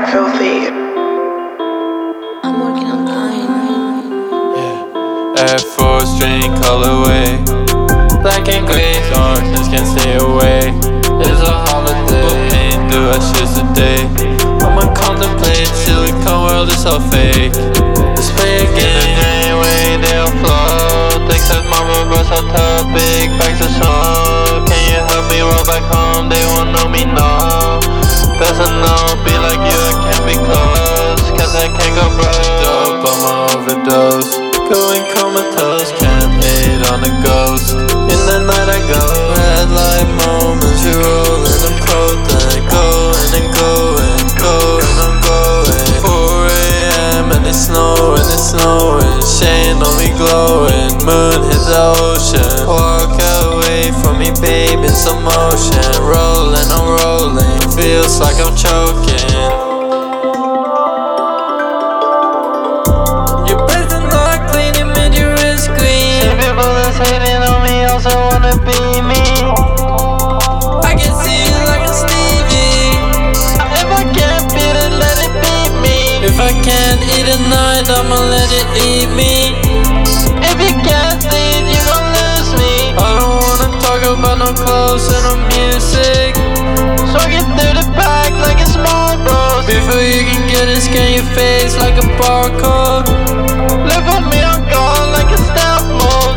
Filthy. I'm working on dying. Air Force string colorway, black and gray, darkness can't stay away. It's a holiday, pain through ashes today. I'ma contemplate, silicone world is all fake. Let's play a game, anyway they'll flow. Thanks as mama bros are tough, big bags of snow. Can you help me roll back home? They won't know me, no. Best to know, be like you, I can't be close, cause I can't go broke. Dope, I'ma overdose, going comatose, can't hate on a ghost. In the night I go, red light moments, you rolling, I'm potent, going and going, going, I'm going. 4 AM and it's snowing, shine on me glowing, moon hit the ocean. Walk away from me, babe, in some motion, rolling, I'm rolling, feels like I'm choking. Hating on me, also wanna be me. I can see it like a Stevie. If I can't beat it, let it beat me. If I can't eat at night, I'ma let it eat me. If you can't see it, you gon' lose me. I don't wanna talk about no clothes and no music, so I get through the back like a small bros. Before you can get it, scan your face like a barcode. Look at me, I'm gone like a stealth mode.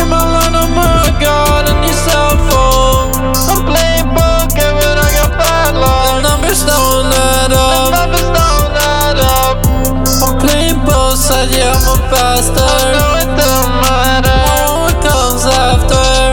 Yeah, I'm a bastard. I know it don't matter. What comes after?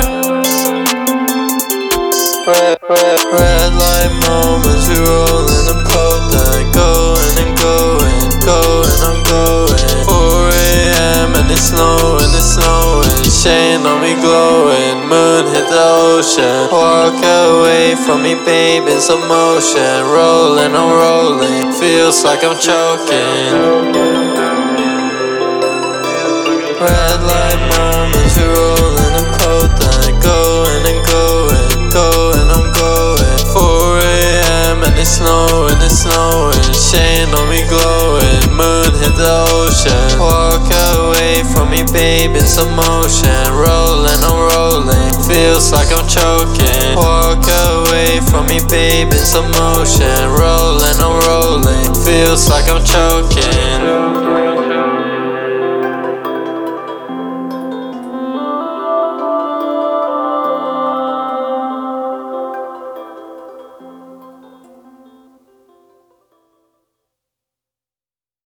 Red light moments, we rolling and potent, going and going, going, I'm going. 4 AM and it's snowing, shine on me glowing, moon hit the ocean. Walk away from me, babe, in some motion, rolling, I'm rolling, feels like I'm choking. Red light moments, you're rolling and potent, going and going, going, I'm going. 4 AM and it's snowing, shine on me glowing, moon hit the ocean. Walk away from me, babe, in some motion, rolling, I'm rolling, feels like I'm choking. Walk away from me, babe, in some motion, rolling, I'm rolling, feels like I'm choking.